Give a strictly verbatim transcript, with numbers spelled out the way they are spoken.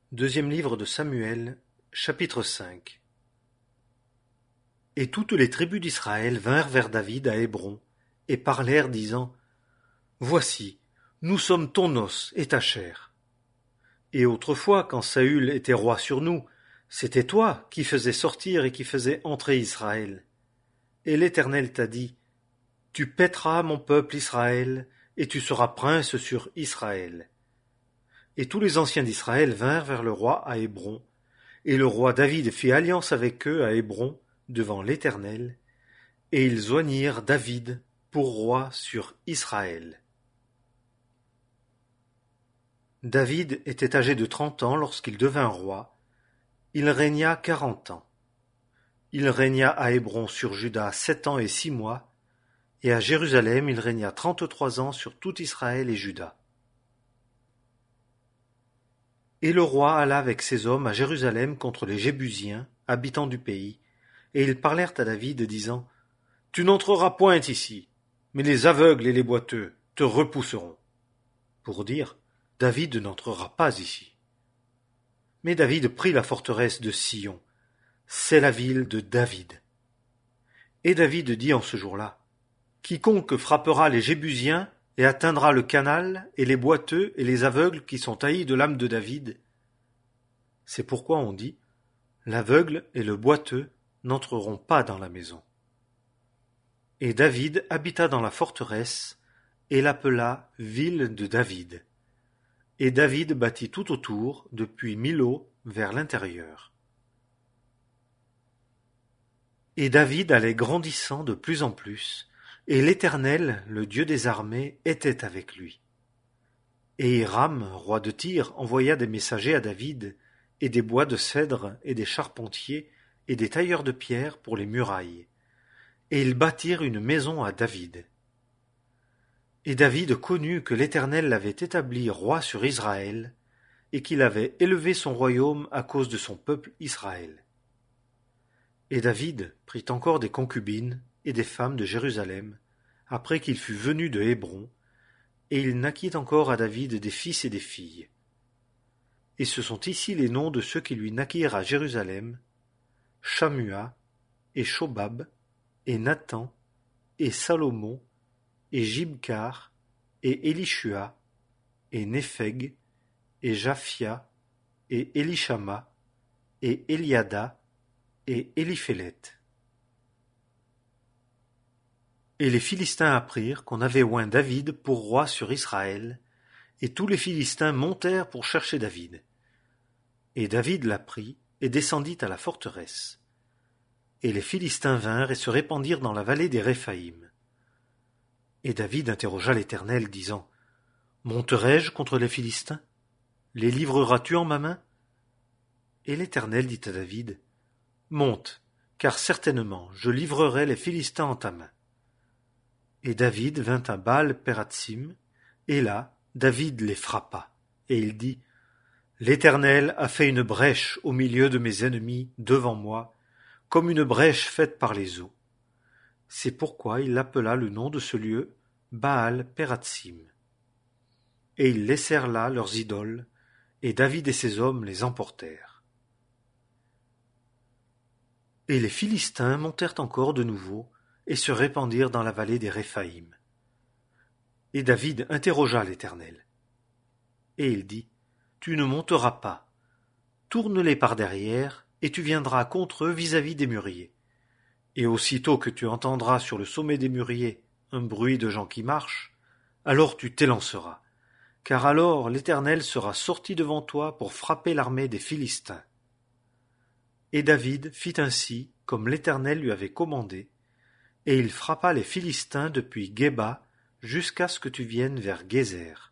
Deuxième livre de Samuel, chapitre cinq. Et toutes les tribus d'Israël vinrent vers David à Hébron, et parlèrent, disant: Voici, nous sommes ton os et ta chair. Et autrefois, quand Saül était roi sur nous, c'était toi qui faisais sortir et qui faisais entrer Israël. Et l'Éternel t'a dit: Tu paîtras mon peuple Israël, et tu seras prince sur Israël. Et tous les anciens d'Israël vinrent vers le roi à Hébron, et le roi David fit alliance avec eux à Hébron devant l'Éternel, et ils joignirent David pour roi sur Israël. David était âgé de trente ans lorsqu'il devint roi. Il régna quarante ans. Il régna à Hébron sur Juda sept ans et six mois, et à Jérusalem il régna trente-trois ans sur tout Israël et Juda. Et le roi alla avec ses hommes à Jérusalem contre les Jébusiens, habitants du pays, et ils parlèrent à David, disant: Tu n'entreras point ici, mais les aveugles et les boiteux te repousseront. Pour dire: David n'entrera pas ici. Mais David prit la forteresse de Sion, c'est la ville de David. Et David dit en ce jour-là: Quiconque frappera les Jébusiens et atteindra le canal, et les boiteux et les aveugles qui sont haïs de l'âme de David. C'est pourquoi on dit: L'aveugle et le boiteux n'entreront pas dans la maison. Et David habita dans la forteresse, et l'appela ville de David. Et David bâtit tout autour, depuis Millo vers l'intérieur. Et David allait grandissant de plus en plus, et l'Éternel, le Dieu des armées, était avec lui. Et Hiram, roi de Tyr, envoya des messagers à David, et des bois de cèdre, et des charpentiers, et des tailleurs de pierre pour les murailles. Et ils bâtirent une maison à David. Et David connut que l'Éternel l'avait établi roi sur Israël, et qu'il avait élevé son royaume à cause de son peuple Israël. Et David prit encore des concubines et des femmes de Jérusalem, après qu'il fut venu de Hébron, et il naquit encore à David des fils et des filles. Et ce sont ici les noms de ceux qui lui naquirent à Jérusalem: Shammua, et Shobab, et Nathan, et Salomon, et Jibkar, et Élishua, et Népheg, et Japhia, et Élishama, et Eliada, et Éliphélet. Et les Philistins apprirent qu'on avait oint David pour roi sur Israël, et tous les Philistins montèrent pour chercher David. Et David l'apprit, et descendit à la forteresse. Et les Philistins vinrent et se répandirent dans la vallée des Réphaïm. Et David interrogea l'Éternel, disant: Monterai-je contre les Philistins? Les livreras-tu en ma main? Et l'Éternel dit à David: Monte, car certainement je livrerai les Philistins en ta main. Et David vint à Baal-Pératsim, et là David les frappa, et il dit: L'Éternel a fait une brèche au milieu de mes ennemis devant moi, comme une brèche faite par les eaux. C'est pourquoi il appela le nom de ce lieu Baal-Pératsim. Et ils laissèrent là leurs idoles, et David et ses hommes les emportèrent. Et les Philistins montèrent encore de nouveau, et se répandirent dans la vallée des Réphaïm. Et David interrogea l'Éternel. Et il dit: Tu ne monteras pas. Tourne-les par derrière, et tu viendras contre eux vis-à-vis des mûriers. Et aussitôt que tu entendras sur le sommet des mûriers un bruit de gens qui marchent, alors tu t'élanceras, car alors l'Éternel sera sorti devant toi pour frapper l'armée des Philistins. Et David fit ainsi comme l'Éternel lui avait commandé, et il frappa les Philistins depuis Géba jusqu'à ce que tu viennes vers Gézer.